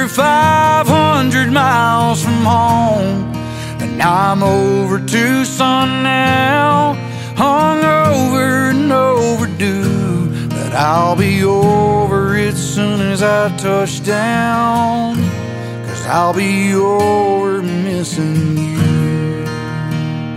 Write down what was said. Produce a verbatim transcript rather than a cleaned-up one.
over five hundred miles from home, and I'm over Tucson now, hung over and overdue, but I'll be over it soon as I touch down, 'cause I'll be over missing you.